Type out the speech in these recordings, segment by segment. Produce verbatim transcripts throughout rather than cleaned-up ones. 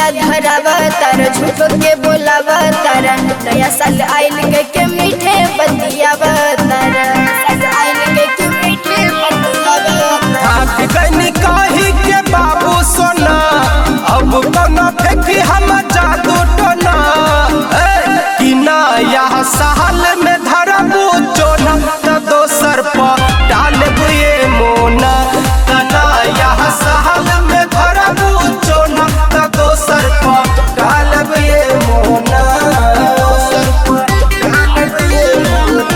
किरिया धरावा तारा झूठो के बोलावा तारा नया साल आइल के के मीठे बतियावा तारा साल आइल के के मीठे बतियावा आप गनी कही के बाबू सोना अब कौन फेंकी हम जादू टोना कि नया साल में धरबू चोना त दोसर पर डालबू ये मोना नया साल में धरबू चोना त दोसर पर डालबू ये मोना दोसर पर डालबू ये मोना।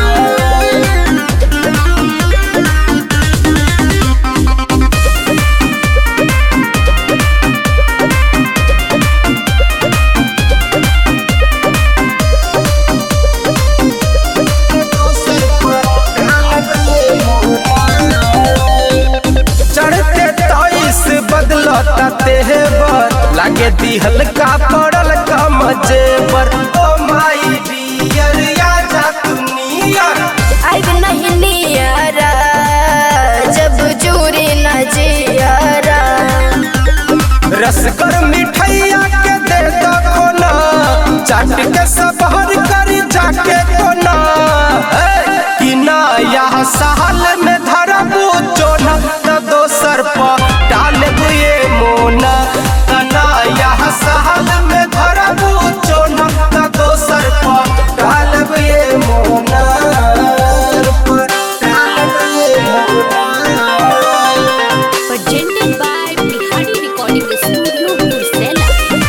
चढ़ते तईस बदलता तेवर लागे दिहल का पड़ल कम जेवर ओ माई डियर या जा दुनिया आइब नहीं नियारा जब जूरी न जियारा रस कर मिठाइया के दे दो कोना चाट के सबहर कर जाके कोना कि नया साल में धरबू चोना त दोसर पर डालबू ये मोना नया साल में धरबू चोना त दोसर पर डालबू ये मोना पर डालबू ये मोना। Presented by Bihari Recording Studio, Brussels.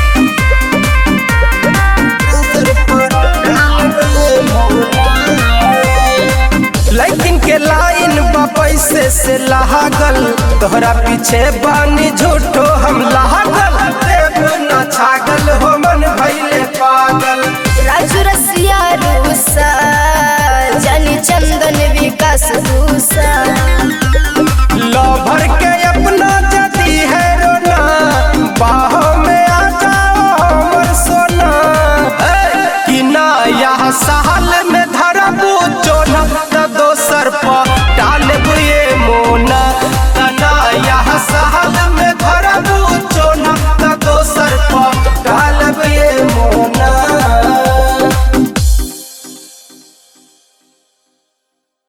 लेकिन के लाइन बा पैसे से लागल तोहरा पीछे बानी झूठो हम लागल देव न छागल हो मन भइले पागल राजू रसिया रूसा जानी चंदन विकास